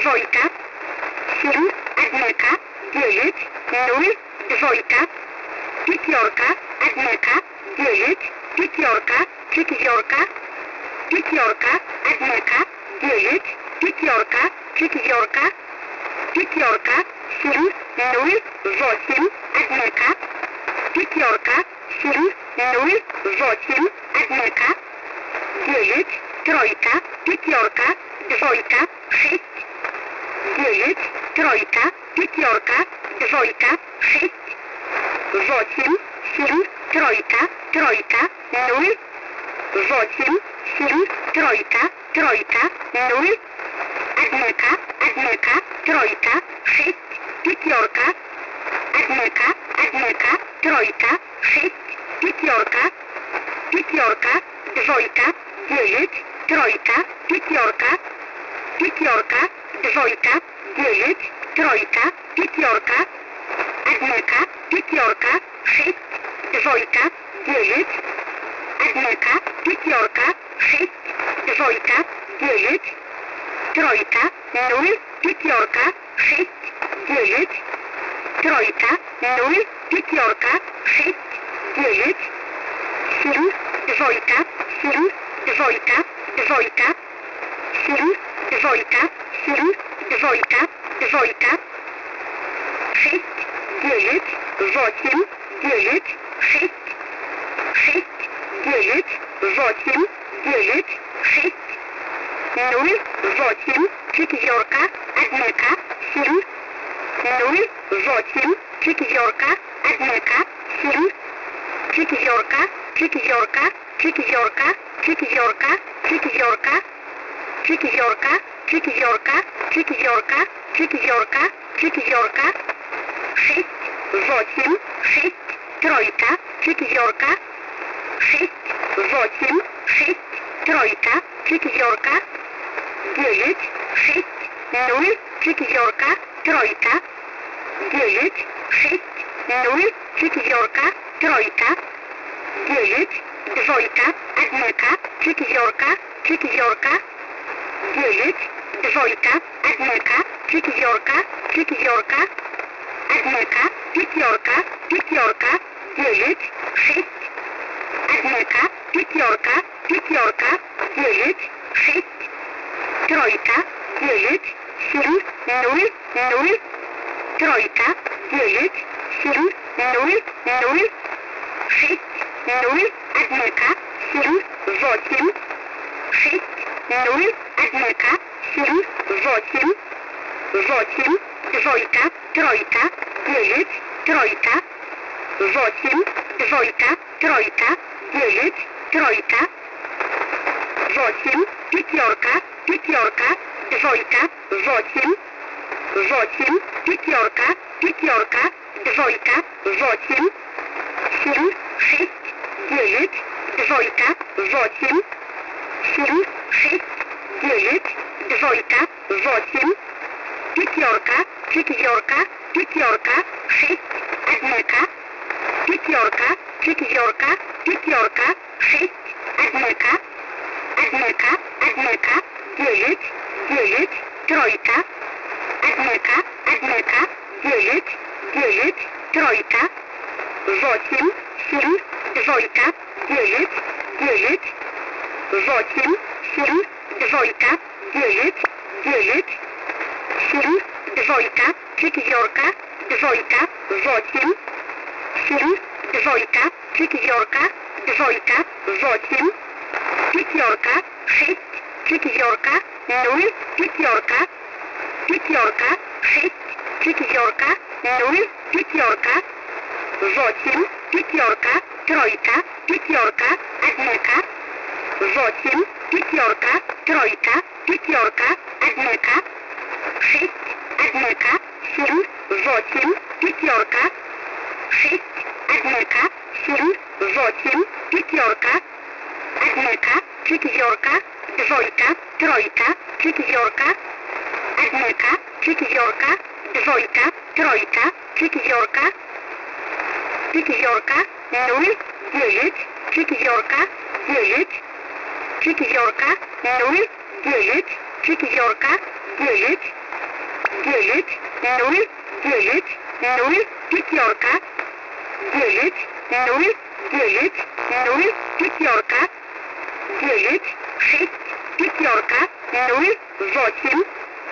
dwojka, 7, adminka, 9, 0, dwojka, pięciorka, adminka, 9, pięciorka, pięciorka, pięciorka, adminka, 9, pięciorka, pięciorka, pięciorka, 7, 0, 8, adminka, pięciorka, 7, 0, 8, adminka, 9, trójka, pięciorka, dwojka, 6, 9, trójka, pięciorka, dwojka, 6, 8, 7, trójka, trójka, 0, 8, 7, trójka, trójka, 0, adminka, adminka, trójka, 6, pięciorka, adminka, adminka, trójka, 6, pięciorka, pięciorka, dwojka, 9, trójka, pięciorka, pięciorka, dwojka, 9, trójka, pięciorka, adminka, pięciorka, 6, dwojka, 9, adminka, pięciorka, 6, dwojka, 9, trójka, 0, pięciorka, 6, 9, trójka, 0, pięciorka, 6, 9, 7, dwojka, 7, dwojka, dwojka, 7, dwojka, 7, dwojka, dwojka, 6, 9, 8, 9, 6, 6, 9, 8, 9, 6, 0, 8, pięciorka, adminka, 7, 0, 8, pięciorka, adminka, 7, pięciorka, pięciorka, pięciorka, pięciorka, pięciorka, pięciorka, pięciorka, pięciorka, pięciorka, pięciorka, 6, 8, 6, trójka, pięciorka, 6, 8, 6, trójka, pięciorka, 9, 6, 0, pięciorka, trójka, 9, 6, 0, pięciorka, trójka, 9, dwojka, adminka, pięciorka, pięciorka, 9, dwojka, adminka, pięciorka, pięciorka, adminka, pięciorka, pięciorka, 9, 6, adminka, pięciorka, pięciorka, 9, 6, trójka, 9, 7, 0, 0, trójka, 9, 7, 0, 0, 6, 0, adminka, 7, 8, 6, 0, adminka, 7, 8, 8, dwojka, trójka, 9, trójka, 8, dwojka, trójka, 9, trójka, 8, pięciorka, pięciorka, dwojka, 8, 8, pięciorka, pięciorka, dwojka, 8, 7, 6, 9, dwojka, 8, 7, 6, 9, dwojka, 8, pięciorka, pięciorka, pięciorka, 6, adminka, pięciorka, pięciorka, pięciorka, 6, adminka, adminka, adminka, 9, 9, trójka, adminka, adminka, 9, 9, trójka, 8, 7, dwojka, 9, 9, 8, 7, dwojka, 9, 9, 7, dwojka, pięciorka, dwojka, 8, 7, dwojka, pięciorka, dwojka, 8, pięciorka, 6, pięciorka, 0, pięciorka, pięciorka, 6, pięciorka, 0, pięciorka, 8, pięciorka, trójka, pięciorka, adminka, 8, pięciorka, trójka, pięciorka, adminka, 6, adminka, 7, 8, pięciorka, 6, adminka, 7, 8, pięciorka, adminka, pięciorka, dwojka, trójka, pięciorka, adminka, pięciorka, dwojka, trójka, pięciorka, pięciorka, 0, 9, pięciorka, 9, pięciorka, 0, 9, pięciorka, 9, 9, 0, 9, 0, пятерка, 9, 0, 9, 0, пятерка, 9, 6, пятерка, 0, 8,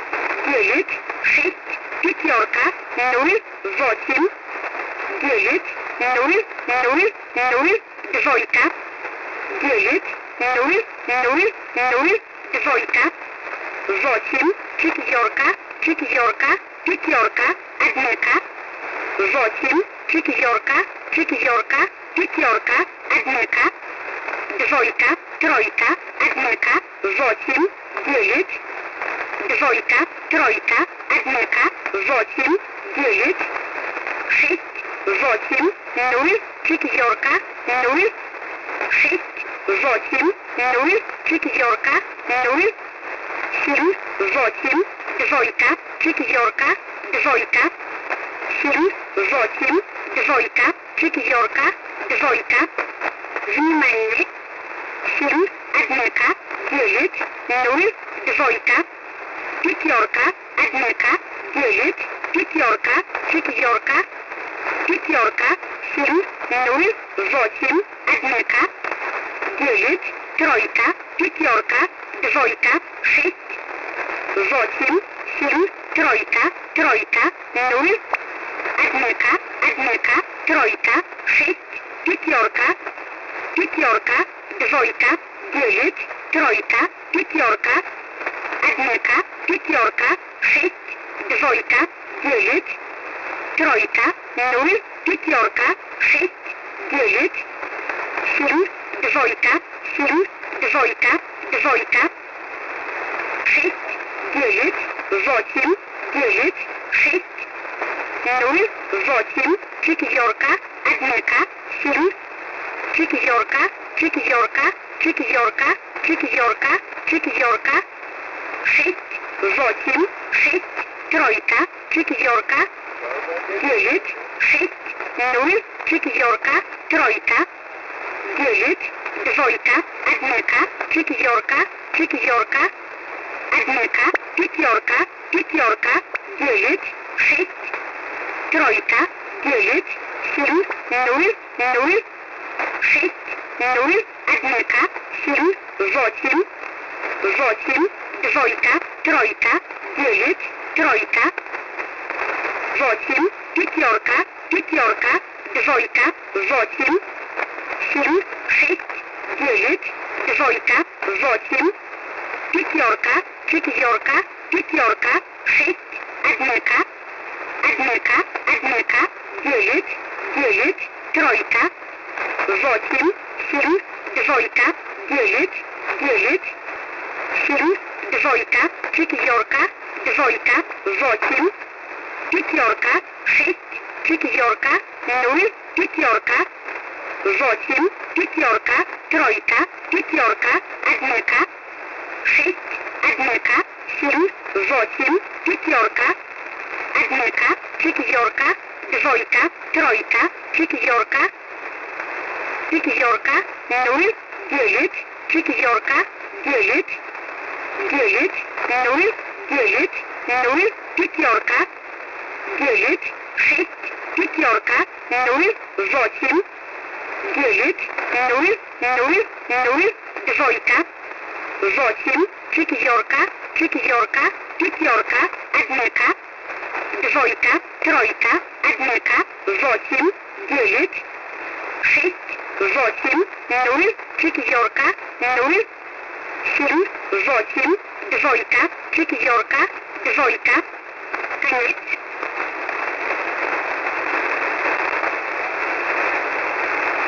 9, 6, пятерка, 0, 8, 9, 0, 0, 0, двойка, 9, 0, 0, 0, двойка, 8, четверка, четверка, пятерка, одинка, 8, четверка, четверка, пятерка, одинка, двойка, тройка, одинка, 8, 9, двойка, тройка, одинка, 8, 9, 6, 8, 0, четверка, 0, 6, 8, 0, четверка, 0, 7, 8, двойка, четверка, двойка, 7, 8, двойка, четверка, двойка, внимание, 7, одинка, 9, 0, двойка, пятерка, одинка, 9, пятерка, четверка, пятерка, 7, 0, 8, одинка, 9, тройка, пятерка, двойка, 6, 8, 7, тройка, тройка, 0, одинка, одинка, тройка, 6, пятерка, пятерка, двойка, 9, тройка, пятерка, одинка, пятерка, 6, двойка, 9, тройка, 0, пятерка, 6, 9, 7, двойка, 7, двойка, двойка, 6, 9, 8, 9, 6, 0, 8, четверка, одинка, 7, четверка, четверка, четверка, четверка, четверка, 6, 8, 6, тройка, четверка, 9, 6, 0, четверка, тройка, 9, двойка, одинка, четверка, четверка, одинка, пятерка, пятерка, 9, 6, тройка, 9, 7, 0, 0, 6, 0, одинка, 7, 8, 8, двойка, тройка, 9, тройка, 8, пятерка, пятерка, двойка, 8, 7, 6, 9, двойка, 8, пятерка, четверка, пятерка, 6, одинка, одинка, одинка, 9, 9, тройка, 8, 7, двойка, 9, 9, 7, двойка, четверка, двойка, 8, пятерка, 6, четверка, 0, пятерка, 8, пятерка, тройка, пятерка, одинка, 6, одинка, 7, 8, пятерка, одинка, четверка, двойка, тройка, четверка, пятерка, 0, 9, четверка, 9, 9, 0, 9, 0, пятерка, 9, 6, пятерка, 0, 8, 9, 0, 0, 0, двойка, 8, четверка, четверка, пятерка, одинка, двойка, тройка, одинка, 8, 9, 6, 8, 0, четверка, 0, 7, 8, двойка, четверка, двойка, конец.